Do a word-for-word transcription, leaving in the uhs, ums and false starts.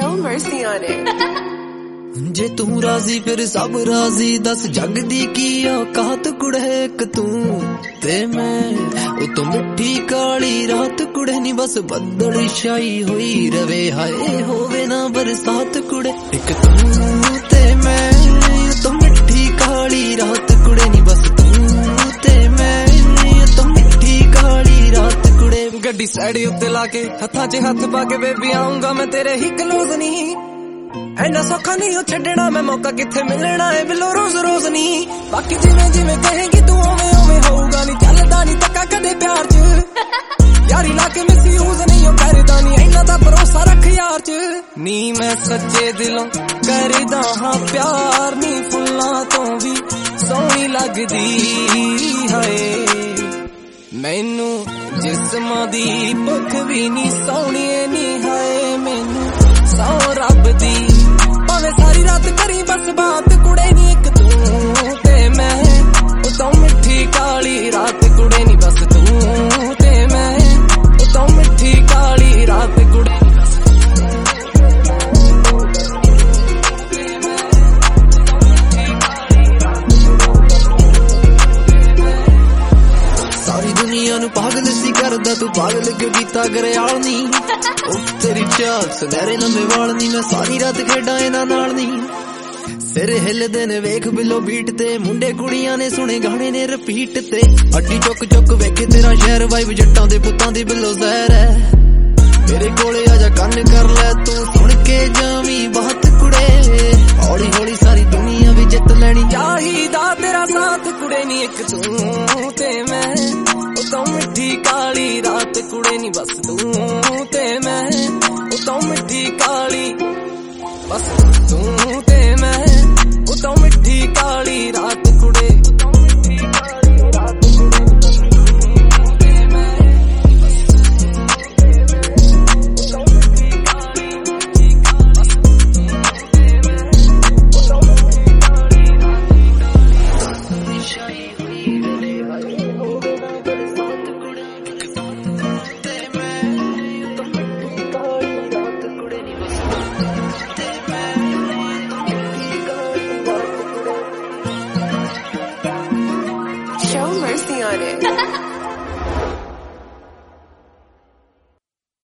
show mercy on it. जे तू राजी फिर सब राजी दस जग दी की औकात कुड़े एक तू ते मैं ओ तो मिठी काली रात कुड़े नी बस बदल छाई हुई रवे हाय होवे ना बरसात कुड़े एक तू ते मैं तो मिठी काली रात कुड़े नी बस तू ते मैं तो मिठी काली रात कुड़े गड्डी साइड उत्ते लाके हत्थां च हत्थ पा के बेबी आऊंगा मैं तेरे ही क्लोज नहीं ऐना सौखा नहीं हो छड्डना मैं मौका किथे मिलना है बिलो रोज रोज नहीं बाकी जिवें जिवें कहेगी तू उवें उवें होऊगा नहीं चलदा नहीं तक्का कदे प्यार च यारी लाके मिस यूज नहीं हो करदा नहीं ऐना दा भरोसा रख यार च नी मैं सच्चे दिलों करदा हां प्यार नी फुल्लां तो भी सोहनी लगदी हाय मैनू जिस्मां दी भुख भी नी सोहनी नी हाय मैनू सौ रब दी भावें सारी रात करी बस बात कुड़े नी एक तू ते मैं ओ तो मिठी काली रात कुड़े नी बस तू ते मैं ओ तो मिठी काली रात कुड़े नी बस सारी दुनिया नू पागल सी करदा तू पागल क्यों कीता गरयाल नी ओ तेरी चाल सुनहरे लंबे वाल नी मैं सारी रात खेडा इना नाल नी सिर हिलदे ने वेख बिलो बीट ते मुंडे कुड़ियां ने सुने गाने ने रिपीट ते अड्डी चुक चुक वेखे तेरा शहर वाइब जट्टां दे पुत्तां दी बिलो जहर है मेरे कोले आजा कन्न कर ले तू सुन के जावी बात कुड़े हौली हौली सारी दुनिया भी जित लैनी चाहिदा तेरा साथ कुड़े नी एक तू ते मैं ओ तो मिठी काली रात कुड़े नी बस तू ते मैं ओ तो मिठी काली बस तू